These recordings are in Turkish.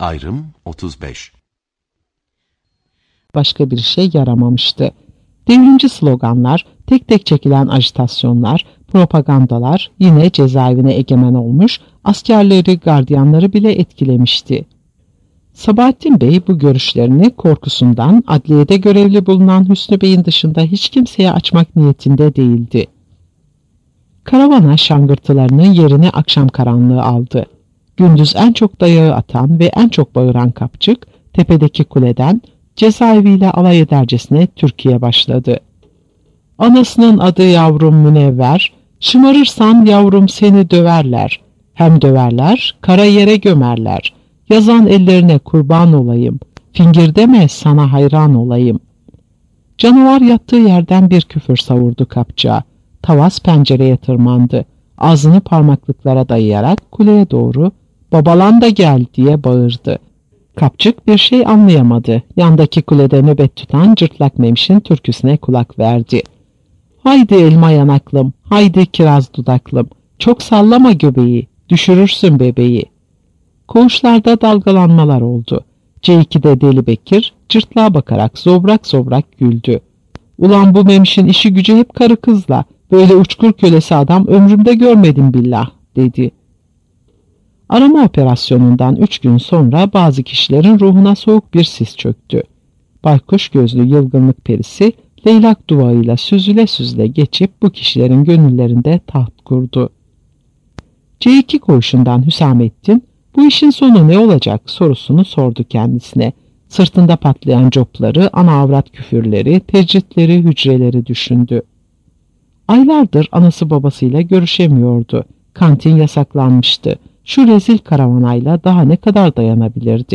Ayrım 35. Başka bir şey yaramamıştı. Devrimci sloganlar, tek tek çekilen ajitasyonlar, propagandalar yine cezaevine egemen olmuş, askerleri, gardiyanları bile etkilemişti. Sabahattin Bey bu görüşlerini korkusundan adliyede görevli bulunan Hüsnü Bey'in dışında hiç kimseye açmak niyetinde değildi. Karavana şangırtılarının yerini akşam karanlığı aldı. Gündüz en çok dayağı atan ve en çok bağıran kapçık, tepedeki kuleden cezaeviyle alay edercesine Türkiye başladı. Anasının adı yavrum Münevver, şımarırsan yavrum seni döverler. Hem döverler, kara yere gömerler. Yazan ellerine kurban olayım, fingir deme sana hayran olayım. Canavar yattığı yerden bir küfür savurdu kapçığa. Tavas pencereye tırmandı. Ağzını parmaklıklara dayayarak kuleye doğru "Babalan da gel" diye bağırdı. Kapçık bir şey anlayamadı. Yandaki kulede nöbet tutan Cırtlak Memiş'in türküsüne kulak verdi. "Haydi elma yanaklım, haydi kiraz dudaklım, çok sallama göbeği, düşürürsün bebeği." Koğuşlarda dalgalanmalar oldu. C2'de Deli Bekir cırtlağa bakarak zobrak zobrak güldü. "Ulan bu Memiş'in işi gücü hep karı kızla, böyle uçkur kölesi adam ömrümde görmedim billah" dedi. Arama operasyonundan 3 gün sonra bazı kişilerin ruhuna soğuk bir sis çöktü. Baykuş gözlü yılgınlık perisi leylak duvağıyla süzüle süzüle geçip bu kişilerin gönüllerinde taht kurdu. C2 koğuşundan Hüsamettin bu işin sonu ne olacak sorusunu sordu kendisine. Sırtında patlayan copları, ana avrat küfürleri, tecritleri, hücreleri düşündü. Aylardır anası babasıyla görüşemiyordu. Kantin yasaklanmıştı. Şu rezil karavanayla daha ne kadar dayanabilirdi?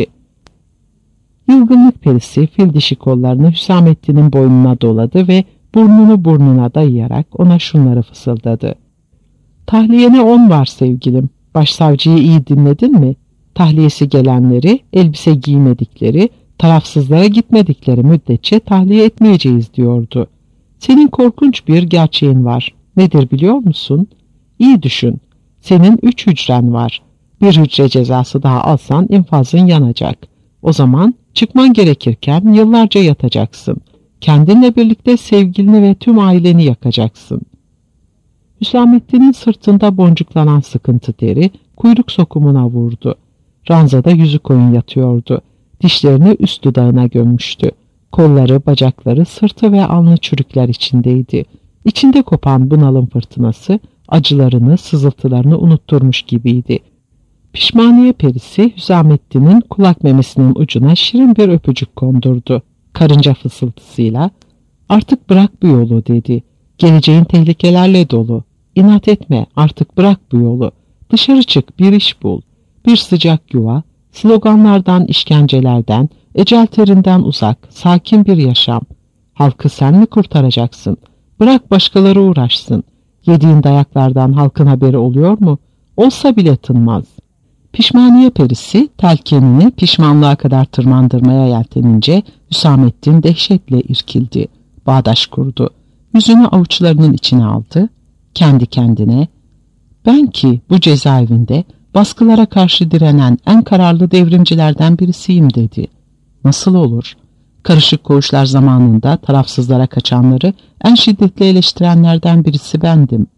Yılgınlık perisi fil dişi kollarını Hüsamettin'in boynuna doladı ve burnunu burnuna dayayarak ona şunları fısıldadı. "Tahliyene 10 var sevgilim. Başsavcıyı iyi dinledin mi? Tahliyesi gelenleri, elbise giymedikleri, tarafsızlara gitmedikleri müddetçe tahliye etmeyeceğiz diyordu. Senin korkunç bir gerçeğin var. Nedir biliyor musun? İyi düşün. Senin 3 hücren var. Bir hücre cezası daha alsan infazın yanacak. O zaman çıkman gerekirken yıllarca yatacaksın. Kendinle birlikte sevgilini ve tüm aileni yakacaksın." Hüsamettin'in sırtında boncuklanan sıkıntı teri kuyruk sokumuna vurdu. Ranzada yüzü koyun yatıyordu. Dişlerini üst dudağına gömmüştü. Kolları, bacakları, sırtı ve alnı çürükler içindeydi. İçinde kopan bunalım fırtınası acılarını, sızıltılarını unutturmuş gibiydi. Pişmaniye perisi Hüsamettin'in kulak memesinin ucuna şirin bir öpücük kondurdu. Karınca fısıltısıyla "Artık bırak bu yolu" dedi. "Geleceğin tehlikelerle dolu. İnat etme, artık bırak bu yolu. Dışarı çık, bir iş bul. Bir sıcak yuva, sloganlardan, işkencelerden, ecel terinden uzak, sakin bir yaşam. Halkı sen mi kurtaracaksın? Bırak başkaları uğraşsın. Yediğin dayaklardan halkın haberi oluyor mu? Olsa bile tınmaz." Pişmaniye perisi telkenini pişmanlığa kadar tırmandırmaya yeltenince Hüsamettin dehşetle irkildi. Bağdaş kurdu. Yüzünü avuçlarının içine aldı. Kendi kendine "Ben ki bu cezaevinde baskılara karşı direnen en kararlı devrimcilerden birisiyim" dedi. "Nasıl olur? Karışık koğuşlar zamanında tarafsızlara kaçanları en şiddetli eleştirenlerden birisi bendim.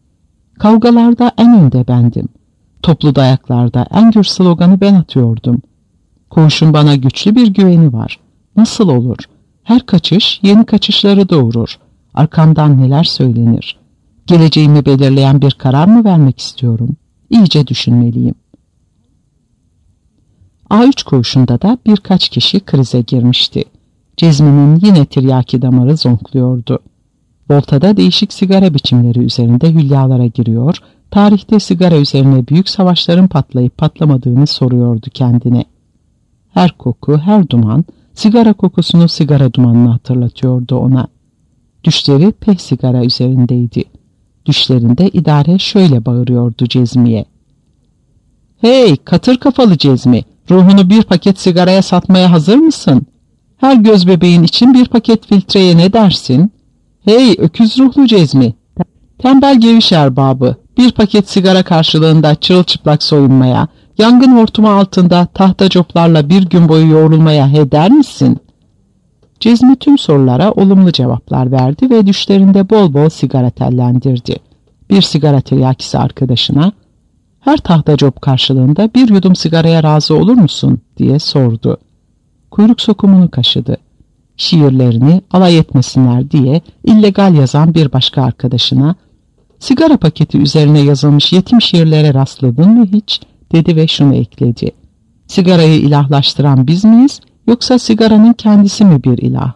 Kavgalarda en önde bendim. Toplu dayaklarda en gür sloganı ben atıyordum. Koğuşun bana güçlü bir güveni var. Nasıl olur? Her kaçış yeni kaçışları doğurur. Arkamdan neler söylenir? Geleceğimi belirleyen bir karar mı vermek istiyorum? İyice düşünmeliyim." A3 koğuşunda da birkaç kişi krize girmişti. Cezmi'nin yine tiryaki damarı zonkluyordu. Volta'da değişik sigara biçimleri üzerinde hülyalara giriyor, tarihte sigara üzerine büyük savaşların patlayıp patlamadığını soruyordu kendine. Her koku, her duman, sigara kokusunu sigara dumanını hatırlatıyordu ona. Düşleri peh sigara üzerindeydi. Düşlerinde idare şöyle bağırıyordu Cezmi'ye. "Hey katır kafalı Cezmi, ruhunu bir paket sigaraya satmaya hazır mısın? Her göz bebeğin için bir paket filtreye ne dersin? Hey öküz ruhlu Cezmi, tembel geviş erbabı, bir paket sigara karşılığında çırılçıplak soyunmaya, Yangın hortumu altında tahta coplarla bir gün boyu yoğrulmaya heder misin? Cezmi tüm sorulara olumlu cevaplar verdi ve düşlerinde bol bol sigara tellendirdi. Bir sigara tiryakisi arkadaşına, her tahta cop karşılığında bir yudum sigaraya razı olur musun diye sordu. Kuyruk sokumunu kaşıdı. Şiirlerini alay etmesinler diye illegal yazan bir başka arkadaşına, sigara paketi üzerine yazılmış yetim şiirlere rastladın mı hiç dedi ve şunu ekledi. Sigarayı ilahlaştıran biz miyiz yoksa sigaranın kendisi mi bir ilah?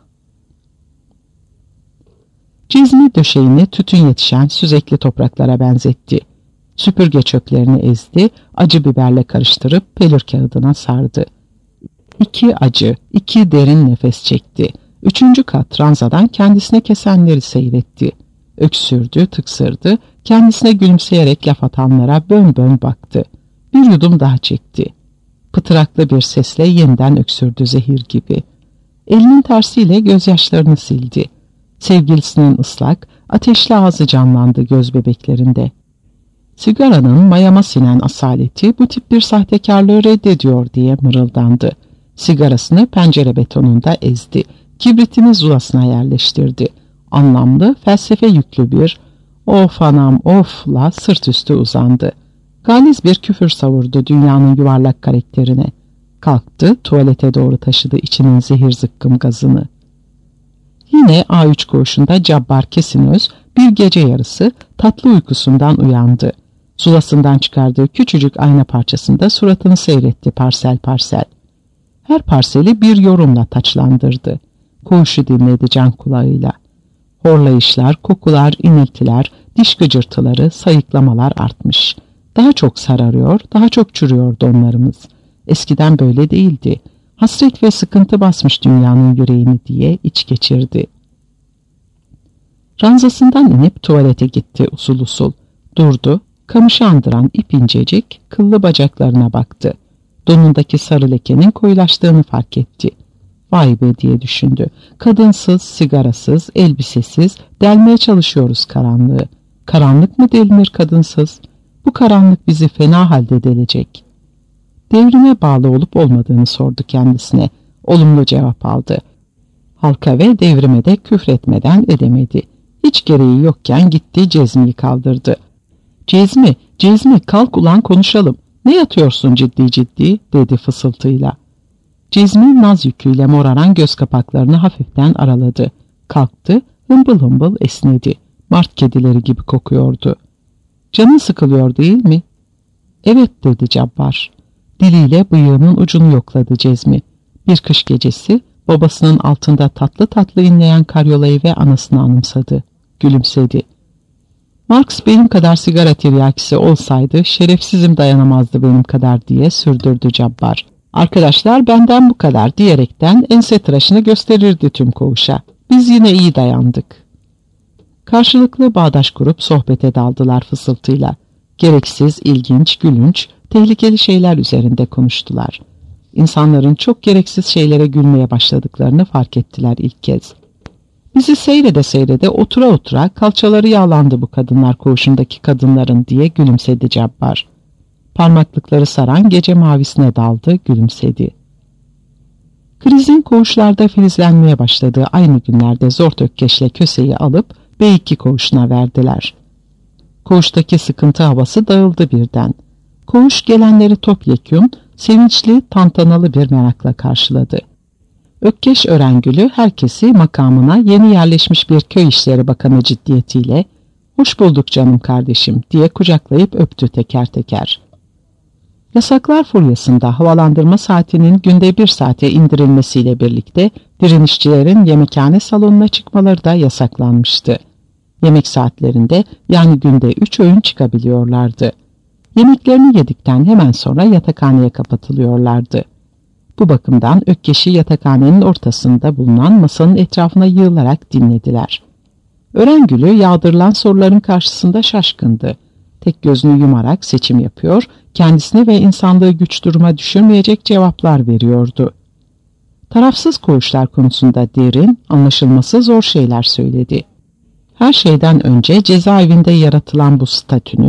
Cezmi döşeğini tütün yetişen süzekli topraklara benzetti. Süpürge çöplerini ezdi, acı biberle karıştırıp pelür kağıdına sardı. 2 acı, 2 derin nefes çekti. 3. kat ranzadan kendisine kesenleri seyretti. Öksürdü, tıksırdı, kendisine gülümseyerek laf atanlara bön bön baktı. Bir yudum daha çekti. Pıtıraklı bir sesle yeniden öksürdü zehir gibi. Elinin tersiyle gözyaşlarını sildi. Sevgilisinin ıslak, ateşli ağzı canlandı göz bebeklerinde. Sigaranın mayama sinen asaleti bu tip bir sahtekarlığı reddediyor diye mırıldandı. Sigarasını pencere betonunda ezdi. Kibritini zulasına yerleştirdi. Anlamlı, felsefe yüklü bir "of anam of'la sırt üstü uzandı. Galiz bir küfür savurdu dünyanın yuvarlak karakterine. Kalktı, tuvalete doğru taşıdı içinin zehir zıkkım gazını. Yine A3 koğuşunda Cabbar Kesinöz bir gece yarısı tatlı uykusundan uyandı. Zulasından çıkardığı küçücük ayna parçasında suratını seyretti parsel parsel. Her parseli bir yorumla taçlandırdı. Koğuşu dinledi can kulağıyla. Horlayışlar, kokular, iniltiler, diş gıcırtıları, sayıklamalar artmış. Daha çok sararıyor, daha çok çürüyordu onlarımız. Eskiden böyle değildi. Hasret ve sıkıntı basmış dünyanın yüreğini diye iç geçirdi. Ranzasından inip tuvalete gitti usul usul. Durdu, kamışı andıran ip incecik, kıllı bacaklarına baktı. Donundaki sarı lekenin koyulaştığını fark etti. Vay be diye düşündü. Kadınsız, sigarasız, elbisesiz delmeye çalışıyoruz karanlığı. Karanlık mı delinir kadınsız? Bu karanlık bizi fena halde delecek. Devrime bağlı olup olmadığını sordu kendisine. Olumlu cevap aldı. Halka ve devrime de küfretmeden edemedi. Hiç gereği yokken gitti Cezmi'yi kaldırdı. Cezmi, Cezmi kalk ulan konuşalım. Ne yatıyorsun ciddi ciddi dedi fısıltıyla. Cezmi naz yüküyle moraran göz kapaklarını hafiften araladı. Kalktı, hımbıl hımbıl esnedi. Mart kedileri gibi kokuyordu. Canın sıkılıyor değil mi? Evet dedi Cabbar. Diliyle bıyığının ucunu yokladı Cezmi. Bir kış gecesi babasının altında tatlı tatlı inleyen karyolayı ve anasını anımsadı. Gülümsedi. Marx benim kadar sigara tiryakisi olsaydı şerefsizim dayanamazdı benim kadar diye sürdürdü Cabbar. Arkadaşlar benden bu kadar diyerekten ense tıraşını gösterirdi tüm koğuşa. Biz yine iyi dayandık. Karşılıklı bağdaş kurup sohbete daldılar fısıltıyla. Gereksiz, ilginç, gülünç, tehlikeli şeyler üzerinde konuştular. İnsanların çok gereksiz şeylere gülmeye başladıklarını fark ettiler ilk kez. Bizi seyrede seyrede otura otura kalçaları yağlandı bu kadınlar koğuşundaki kadınların diye gülümsedi Cabbar. Parmaklıkları saran gece mavisine daldı, gülümsedi. Krizin koğuşlarda filizlenmeye başladığı aynı günlerde Zortökkeş'le Köse'yi alıp B2 koğuşuna verdiler. Koğuştaki sıkıntı havası dağıldı birden. Koğuş gelenleri topyekün, sevinçli, tantanalı bir merakla karşıladı. Ökkeş Örengül'ü herkesi makamına yeni yerleşmiş bir köy işleri bakanı ciddiyetiyle "Hoş bulduk canım kardeşim" diye kucaklayıp öptü teker teker. Yasaklar furyasında havalandırma saatinin günde 1 saate indirilmesiyle birlikte direnişçilerin yemekhane salonuna çıkmaları da yasaklanmıştı. Yemek saatlerinde yani günde 3 öğün çıkabiliyorlardı. Yemeklerini yedikten hemen sonra yatakhaneye kapatılıyorlardı. Bu bakımdan Ökkeş'i yatakhanenin ortasında bulunan masanın etrafına yığılarak dinlediler. Örengül'ü yağdırılan soruların karşısında şaşkındı. Tek gözünü yumarak seçim yapıyor, kendisini ve insanlığı güç duruma düşürmeyecek cevaplar veriyordu. Tarafsız koğuşlar konusunda derin, anlaşılması zor şeyler söyledi. Her şeyden önce cezaevinde yaratılan bu statünün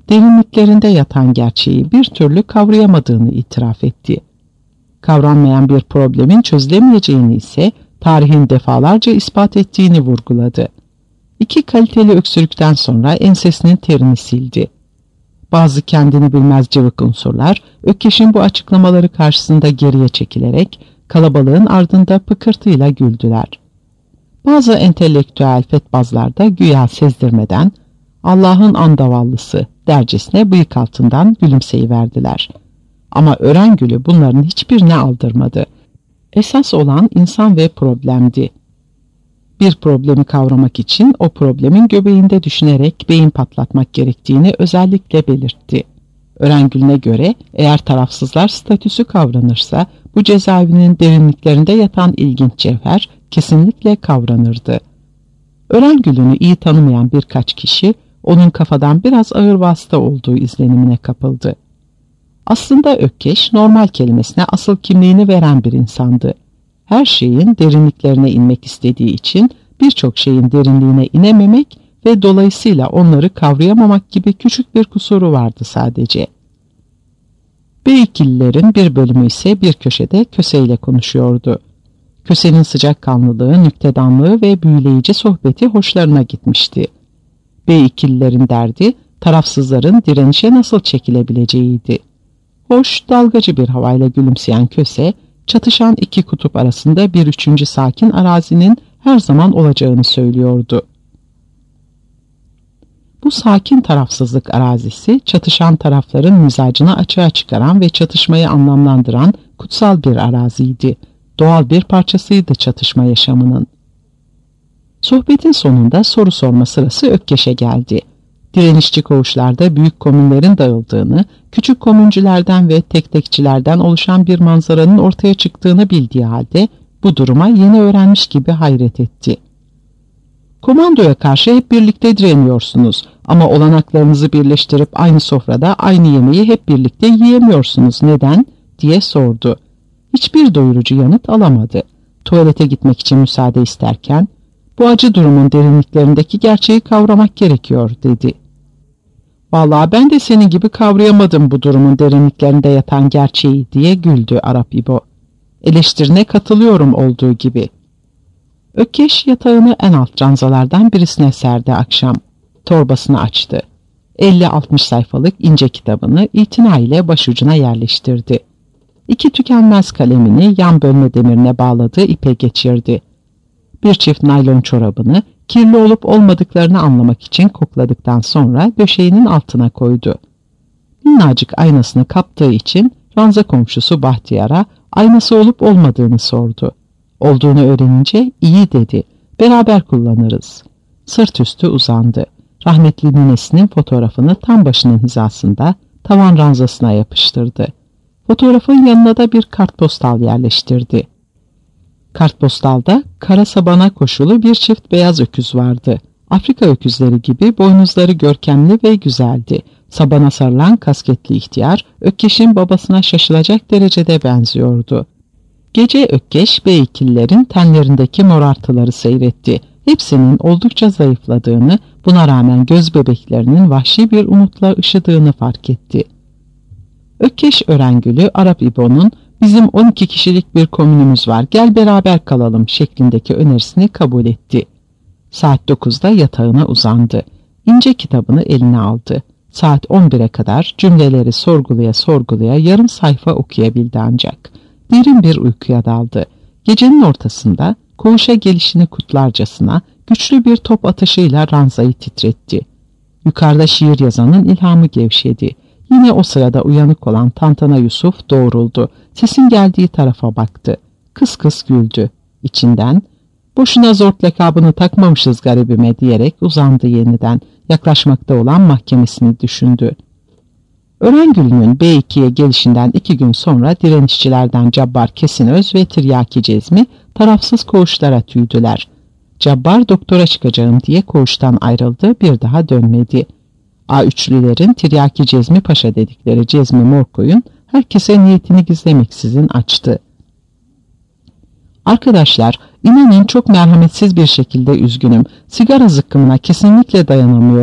derinliklerinde yatan gerçeği bir türlü kavrayamadığını itiraf etti. Kavranmayan bir problemin çözülemeyeceğini ise tarihin defalarca ispat ettiğini vurguladı. 2 kaliteli öksürükten sonra ensesinin terini sildi. Bazı kendini bilmez cıvık unsurlar Ökkeş'in bu açıklamaları karşısında geriye çekilerek kalabalığın ardında pıkırtıyla güldüler. Bazı entelektüel fetbazlar da güya sezdirmeden Allah'ın andavallısı dercesine bıyık altından gülümseyiverdiler. Ama Örengül'ü bunların hiçbirine aldırmadı. Esas olan insan ve problemdi. Bir problemi kavramak için o problemin göbeğinde düşünerek beyin patlatmak gerektiğini özellikle belirtti. Örengül'üne göre eğer tarafsızlar statüsü kavranırsa bu cezaevinin derinliklerinde yatan ilginç cevher kesinlikle kavranırdı. Örengül'ünü iyi tanımayan birkaç kişi onun kafadan biraz ağır vasıta olduğu izlenimine kapıldı. Aslında Ökkeş normal kelimesine asıl kimliğini veren bir insandı. Her şeyin derinliklerine inmek istediği için birçok şeyin derinliğine inememek ve dolayısıyla onları kavrayamamak gibi küçük bir kusuru vardı sadece. Beykillilerin bir bölümü ise bir köşede köseyle konuşuyordu. Kösenin sıcakkanlılığı, nüktedanlığı ve büyüleyici sohbeti hoşlarına gitmişti. Beykillilerin derdi tarafsızların direnişe nasıl çekilebileceğiydi. Hoş, dalgacı bir havayla gülümseyen köse, çatışan 2 kutup arasında bir 3. sakin arazinin her zaman olacağını söylüyordu. Bu sakin tarafsızlık arazisi, çatışan tarafların mizacını açığa çıkaran ve çatışmayı anlamlandıran kutsal bir araziydi. Doğal bir parçasıydı çatışma yaşamının. Sohbetin sonunda soru sorma sırası Ökkeş'e geldi. Direnişçi koğuşlarda büyük komünlerin dağıldığını, küçük komüncülerden ve tekçilerden oluşan bir manzaranın ortaya çıktığını bildiği halde bu duruma yeni öğrenmiş gibi hayret etti. Komandoya karşı hep birlikte direniyorsunuz ama olanaklarınızı birleştirip aynı sofrada aynı yemeği hep birlikte yiyemiyorsunuz. Neden? Diye sordu. Hiçbir doyurucu yanıt alamadı. Tuvalete gitmek için müsaade isterken, bu acı durumun derinliklerindeki gerçeği kavramak gerekiyor dedi. Vallahi ben de senin gibi kavrayamadım bu durumun derinliklerinde yatan gerçeği diye güldü Arap İbo. Eleştirine katılıyorum olduğu gibi. Ökkeş yatağını en alt ranzalardan birisine serdi akşam. Torbasını açtı. 50-60 sayfalık ince kitabını itina ile başucuna yerleştirdi. 2 tükenmez kalemini yan bölme demirine bağladığı ipe geçirdi. Bir çift naylon çorabını kirli olup olmadıklarını anlamak için kokladıktan sonra döşeğinin altına koydu. Minnacık aynasını kaptığı için ranza komşusu Bahtiyar'a aynası olup olmadığını sordu. Olduğunu öğrenince iyi dedi. Beraber kullanırız. Sırt üstü uzandı. Rahmetli ninesinin fotoğrafını tam başının hizasında tavan ranzasına yapıştırdı. Fotoğrafın yanına da bir kartpostal yerleştirdi. Kartpostalda kara sabana koşulu bir çift beyaz öküz vardı. Afrika öküzleri gibi boynuzları görkemli ve güzeldi. Sabana sarılan kasketli ihtiyar Ökkeş'in babasına şaşılacak derecede benziyordu. Gece Ökkeş beykillerin tenlerindeki morartıları seyretti. Hepsinin oldukça zayıfladığını, buna rağmen göz bebeklerinin vahşi bir umutla ışıdığını fark etti. Ökkeş Örengül'ü Arap İbo'nun "Bizim 12 kişilik bir komünümüz var, gel beraber kalalım" şeklindeki önerisini kabul etti. Saat 9'da yatağına uzandı. İnce kitabını eline aldı. Saat 11'e kadar cümleleri sorgulaya sorgulaya yarım sayfa okuyabildi ancak. Derin bir uykuya daldı. Gecenin ortasında koğuşa gelişini kutlarcasına güçlü bir top atışıyla ranzayı titretti. Yukarıda şiir yazanın ilhamı gevşedi. Yine o sırada uyanık olan Tantana Yusuf doğruldu. Sesin geldiği tarafa baktı. Kıs kıs güldü. İçinden "Boşuna zort lakabını takmamışız garibime" diyerek uzandı yeniden. Yaklaşmakta olan mahkemesini düşündü. Örengül'ün B2'ye gelişinden 2 gün sonra direnişçilerden Cabbar Kesinöz ve Tiryaki Cezmi tarafsız koğuşlara tüydüler. Cabbar doktora çıkacağım diye koğuştan ayrıldı, bir daha dönmedi. A3'lülerin Tiryaki Cezmi Paşa dedikleri Cezmi Morkoy'un herkese niyetini gizlemeksizin açtı. "Arkadaşlar, inanın çok merhametsiz bir şekilde üzgünüm. Sigara zıkkımına kesinlikle dayanamıyorum.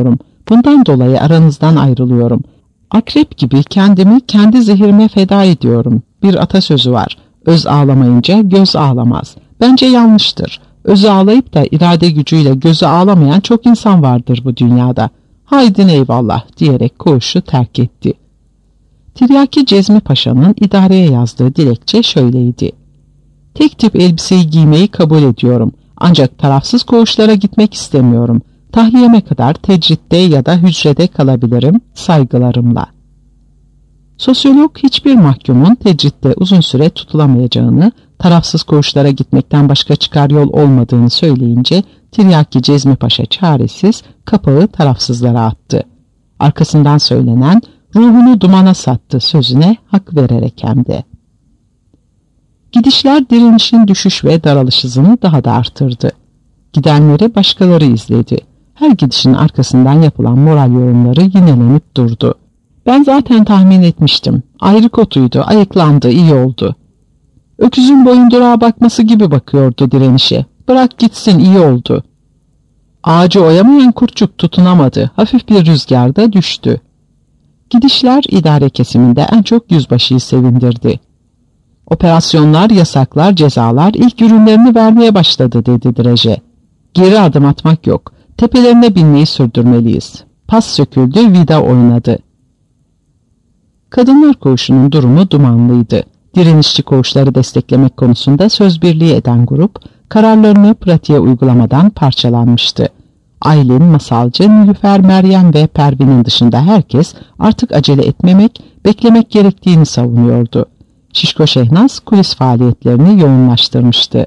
Bundan dolayı aranızdan ayrılıyorum. Akrep gibi kendimi kendi zehirime feda ediyorum. Bir atasözü var. Öz ağlamayınca göz ağlamaz. Bence yanlıştır. Özü ağlayıp da irade gücüyle gözü ağlamayan çok insan vardır bu dünyada. Haydin eyvallah diyerek koğuşu terk etti. Tiryaki Cezmi Paşa'nın idareye yazdığı dilekçe şöyleydi. Tek tip elbiseyi giymeyi kabul ediyorum. Ancak tarafsız koğuşlara gitmek istemiyorum. Tahliyeme kadar tecritte ya da hücrede kalabilirim saygılarımla. Sosyolog hiçbir mahkumun tecritte uzun süre tutulamayacağını, tarafsız koğuşlara gitmekten başka çıkar yol olmadığını söyleyince Tiryaki Cezmi Paşa çaresiz kapağı tarafsızlara attı. Arkasından söylenen ruhunu dumana sattı sözüne hak vererek hem de. Gidişler direnişin düşüş ve daralış hızını daha da artırdı. Gidenleri başkaları izledi. Her gidişin arkasından yapılan moral yorumları yinelenip durdu. Ben zaten tahmin etmiştim. Ayrık otuydu, ayıklandı, iyi oldu. Öküzün boyundurağa bakması gibi bakıyordu direnişe. Bırak gitsin, iyi oldu. Ağacı oyamayan kurtçuk tutunamadı. Hafif bir rüzgarda düştü. Gidişler idare kesiminde en çok yüzbaşıyı sevindirdi. Operasyonlar, yasaklar, cezalar ilk ürünlerini vermeye başladı dedi Dreje. Geri adım atmak yok. Tepelerine binmeyi sürdürmeliyiz. Pas söküldü, vida oynadı. Kadınlar koğuşunun durumu dumanlıydı. Direnişçi koğuşları desteklemek konusunda söz birliği eden grup, kararlarını pratiğe uygulamadan parçalanmıştı. Aylin, Masalcı, Nilüfer, Meryem ve Pervin'in dışında herkes artık acele etmemek, beklemek gerektiğini savunuyordu. Şişko Şehnaz kulis faaliyetlerini yoğunlaştırmıştı.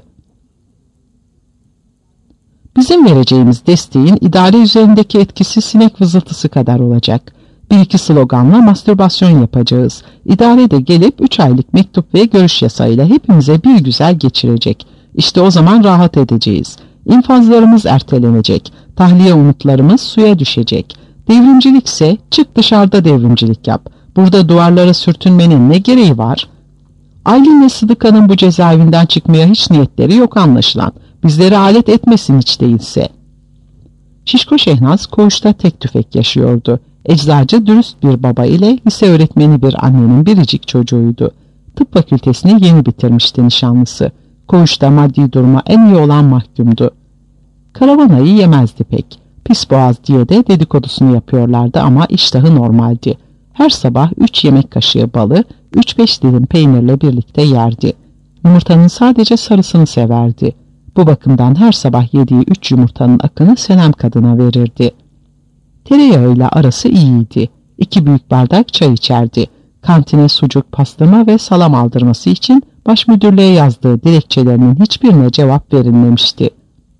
Bizim vereceğimiz desteğin idare üzerindeki etkisi sinek vızıltısı kadar olacak. Bir iki sloganla mastürbasyon yapacağız. İdare de gelip 3 aylık mektup ve görüş yasayla hepimize bir güzel geçirecek. İşte o zaman rahat edeceğiz. İnfazlarımız ertelenecek. Tahliye umutlarımız suya düşecek. Devrimcilikse çık dışarıda devrimcilik yap. Burada duvarlara sürtünmenin ne gereği var? Aylin ve Sıdıka'nın bu cezaevinden çıkmaya hiç niyetleri yok anlaşılan. Bizleri alet etmesin hiç değilse. Şişko Şehnaz koğuşta tek tüfek yaşıyordu. Eczacı dürüst bir baba ile lise öğretmeni bir annenin biricik çocuğuydu. Tıp fakültesini yeni bitirmişti nişanlısı. Koğuşta maddi duruma en iyi olan mahkumdu. Karavanayı yemezdi pek. Pis boğaz diye de dedikodusunu yapıyorlardı ama iştahı normaldi. Her sabah 3 yemek kaşığı balı, 3-5 dilim peynirle birlikte yerdi. Yumurtanın sadece sarısını severdi. Bu bakımdan her sabah yediği 3 yumurtanın akını Senem kadına verirdi. Tereyağıyla arası iyiydi. 2 büyük bardak çay içerdi. Kantine sucuk, pastırma ve salam aldırması için başmüdürlüğe yazdığı dilekçelerinin hiçbirine cevap verilmemişti.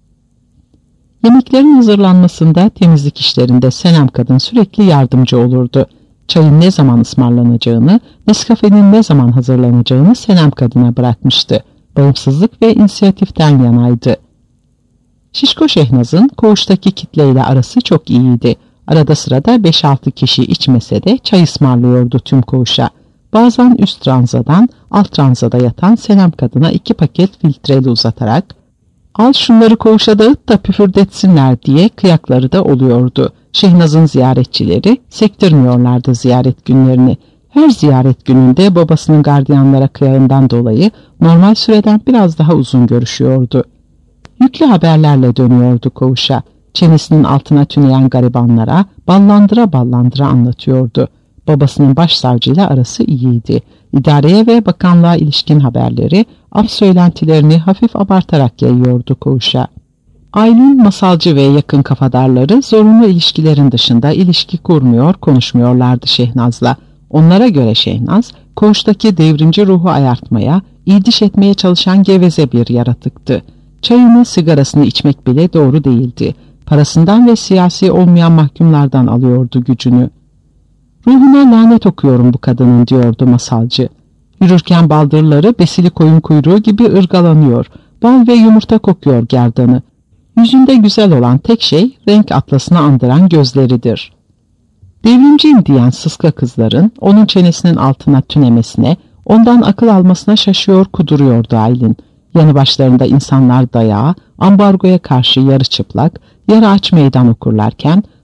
Yemeklerin hazırlanmasında, temizlik işlerinde Senem kadın sürekli yardımcı olurdu. Çayın ne zaman ısmarlanacağını, Nescafe'nin ne zaman hazırlanacağını Senem kadına bırakmıştı. Bağımsızlık ve inisiyatiften yanaydı. Şişko Şehnaz'ın koğuştaki kitleyle arası çok iyiydi. Arada sırada 5-6 kişi içmese de çay ısmarlıyordu tüm koğuşa. Bazen üst ranzadan alt ranzada yatan Senem kadına 2 paket filtreli uzatarak "Al şunları koğuşa dağıt da püfürdetsinler" diye kıyakları da oluyordu. Şehnaz'ın ziyaretçileri sektirmiyorlardı ziyaret günlerini. Her ziyaret gününde babasının gardiyanlara kıyağından dolayı normal süreden biraz daha uzun görüşüyordu. Yüklü haberlerle dönüyordu koğuşa. Çenesinin altına tüneyen garibanlara ballandıra ballandıra anlatıyordu. Babasının başsavcıyla arası iyiydi. İdareye ve bakanlığa ilişkin haberleri, af söylentilerini hafif abartarak yayıyordu koğuşa. Aylin, Masalcı ve yakın kafadarları zorunlu ilişkilerin dışında ilişki kurmuyor, konuşmuyorlardı Şehnaz'la. Onlara göre Şehnaz, koğuştaki devrimci ruhu ayartmaya, iydiş etmeye çalışan geveze bir yaratıktı. Çayını, sigarasını içmek bile doğru değildi. Parasından ve siyasi olmayan mahkumlardan alıyordu gücünü. "Ruhuna lanet okuyorum bu kadının" diyordu Masalcı. Yürürken baldırları besili koyun kuyruğu gibi ırgalanıyor. Bal ve yumurta kokuyor gerdanı. Yüzünde güzel olan tek şey renk atlasını andıran gözleridir. Devrimciyim diyen sıska kızların onun çenesinin altına tünemesine, ondan akıl almasına şaşıyor kuduruyordu Aylin. Yanı başlarında insanlar dayağa, ambargoya karşı yarı çıplak, yarı aç meydan okurlarken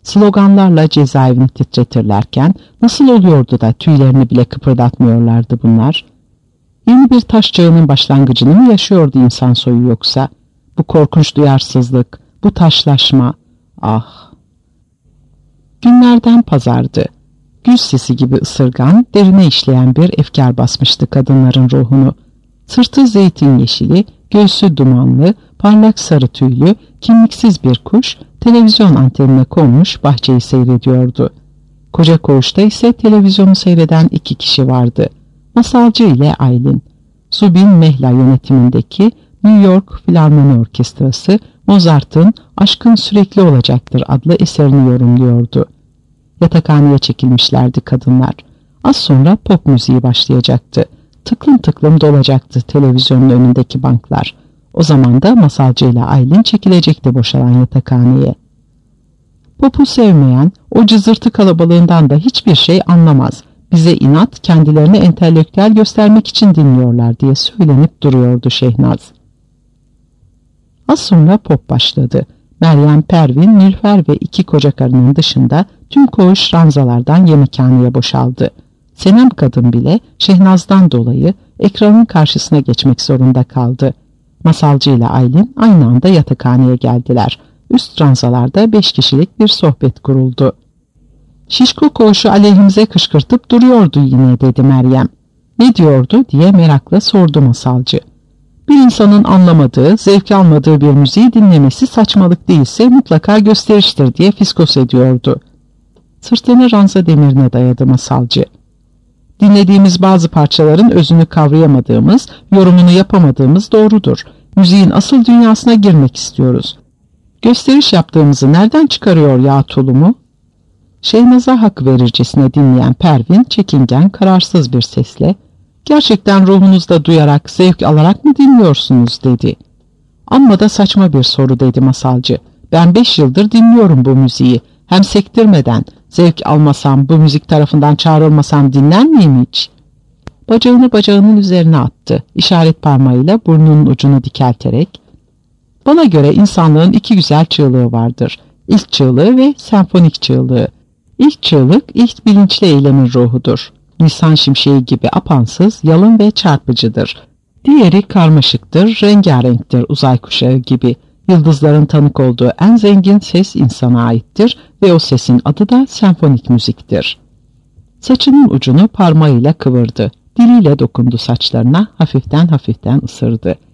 Sloganlarla cezaevini titretirlerken nasıl oluyordu da tüylerini bile kıpırdatmıyorlardı bunlar? Yeni bir taş çağının başlangıcını mı yaşıyordu insan soyu yoksa? Bu korkunç duyarsızlık, bu taşlaşma, ah! Günlerden pazardı. Gül sesi gibi ısırgan, derine işleyen bir efkar basmıştı kadınların ruhunu. Sırtı zeytin yeşili, göğsü dumanlı, parlak sarı tüylü, kimliksiz bir kuş, televizyon antenine konmuş bahçeyi seyrediyordu. Koca koğuşta ise televizyonu seyreden 2 kişi vardı. Masalcı ile Aylin. Zubin Mehla yönetimindeki New York Filarmoni Orkestrası, Mozart'ın "Aşkın Sürekli Olacaktır" adlı eserini yorumluyordu. Yatakhaneye çekilmişlerdi kadınlar. Az sonra pop müziği başlayacaktı. Tıklım tıklım dolacaktı televizyonun önündeki banklar. O zaman da Masalcı ile Aylin çekilecekti boşalan yatakhaneye. Popu sevmeyen, o cızırtı kalabalığından da hiçbir şey anlamaz. Bize inat, kendilerini entelektüel göstermek için dinliyorlar diye söylenip duruyordu Şehnaz. Az sonra pop başladı. Meryem, Pervin, Nilüfer ve 2 koca karının dışında tüm koğuş ranzalardan yemekhaneye boşaldı. Senem kadın bile Şehnaz'dan dolayı ekranın karşısına geçmek zorunda kaldı. Masalcı ile Aylin aynı anda yatakhaneye geldiler. Üst ranzalarda 5 kişilik bir sohbet kuruldu. "Şişko koğuşu aleyhimize kışkırtıp duruyordu yine," dedi Meryem. "Ne diyordu?" diye merakla sordu Masalcı. "Bir insanın anlamadığı, zevk almadığı bir müziği dinlemesi saçmalık değilse mutlaka gösteriştir," diye fiskos ediyordu. Sırtını ranza demirine dayadı Masalcı. "Dinlediğimiz bazı parçaların özünü kavrayamadığımız, yorumunu yapamadığımız doğrudur. Müziğin asıl dünyasına girmek istiyoruz. Gösteriş yaptığımızı nereden çıkarıyor ya tulumu?" Şehnaz'a hak verircesine dinleyen Pervin çekingen, kararsız bir sesle "Gerçekten ruhunuzda duyarak, zevk alarak mı dinliyorsunuz?" dedi. "Amma da saçma bir soru," dedi Masalcı. "Ben 5 yıldır dinliyorum bu müziği. Hem sektirmeden, zevk almasam, bu müzik tarafından çağrılmasam dinler miyim hiç?" Bacağını bacağının üzerine attı. İşaret parmağıyla burnunun ucunu dikelterek "Bana göre insanlığın 2 güzel çığlığı vardır. İlk çığlığı ve senfonik çığlığı. İlk çığlık, ilk bilinçli eylemin ruhudur. Nisan şimşeği gibi apansız, yalın ve çarpıcıdır. Diğeri karmaşıktır, rengarenktir, uzay kuşağı gibi. Yıldızların tanık olduğu en zengin ses insana aittir ve o sesin adı da senfonik müziktir." Saçının ucunu parmağıyla kıvırdı. Diliyle dokundu saçlarına, hafiften hafiften ısırdı.